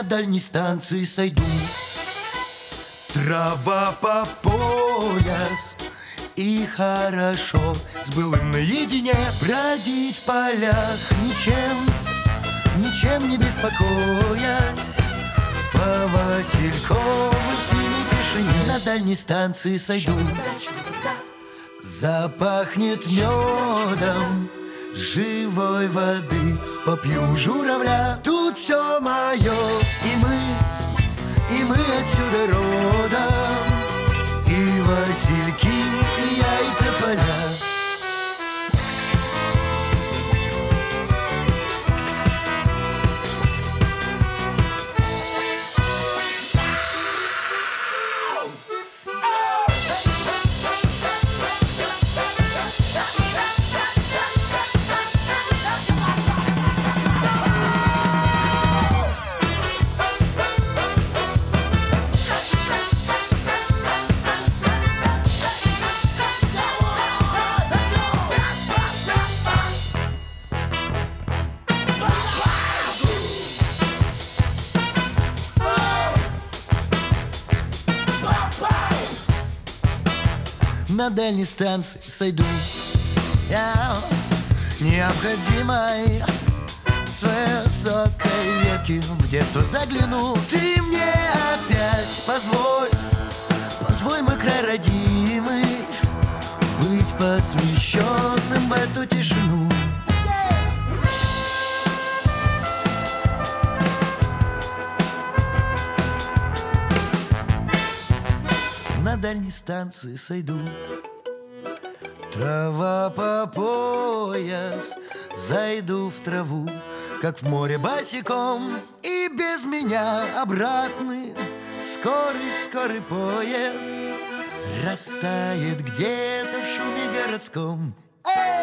дальней станции сойду. Трава по пояс, и хорошо с былым наедине бродить в полях, ничем не беспокоясь. По васильковой синей тишине на дальней станции сойду. Запахнет медом живой воды, попью журавля. Тут все мое, и мы отсюда родом, и васильки, и я, и тополя. На дальней станции сойду я, необходимой с высокой ветки в детство загляну. Ты мне опять позволь, мой край родимый, быть посвященным в эту тишину. На дальней станции сойду. Трава по пояс, зайду в траву, как в море босиком, и без меня обратный скорый поезд растает где-то в шуме городском.